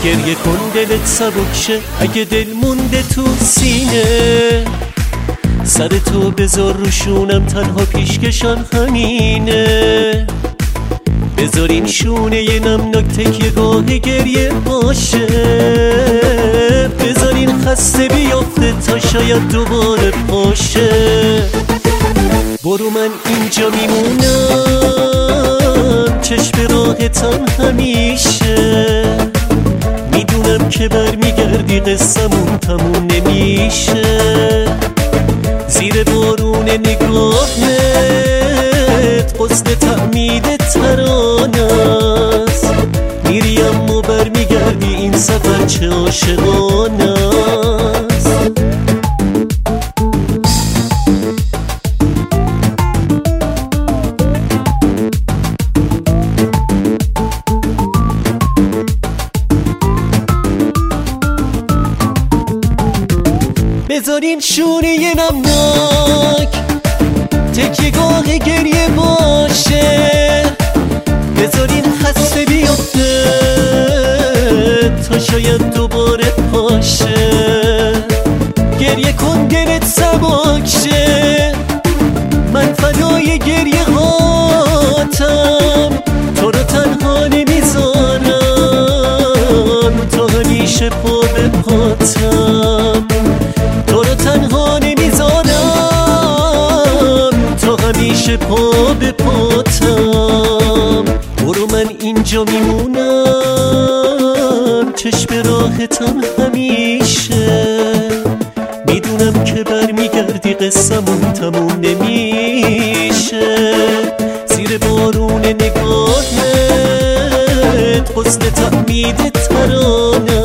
گریه کن دلت سبک شه اگه دل مونده تو سینه، سر تو بذار روشونم تنها پیشکشم همینه. بذار این شونه یه نمناک تکیه‌گاه گریه باشه، بذار این خسته بیافته تا شاید دوباره پاشه. برو من اینجا میمونم چشم راهتم همیشه، میدونم که برمیگردی قصمون تموم نمیشه. زیر بارون نگاهت قصد تعمید ترانه است، میری اما برمیگردی این سفر چه عاشقانه است. بذارین شونه نمناک تکیه‌گاه گریه باشه، بذارین خسته بیفته تا شاید دوباره پاشه. گریه کن دلت سبک شه، من فدای گریه هاتم، تو رو تنها نمیذارم، تو همیشه پا به پاتم. تو رو تنها نمیذارم، تو همیشه پا به پاتم. برو من اینجا میمونم چشم راهتم همیشه، میدونم که برمیگردی قصمون تموم نمیشه. زیر بارون نگاهت قصد تعمید ترانه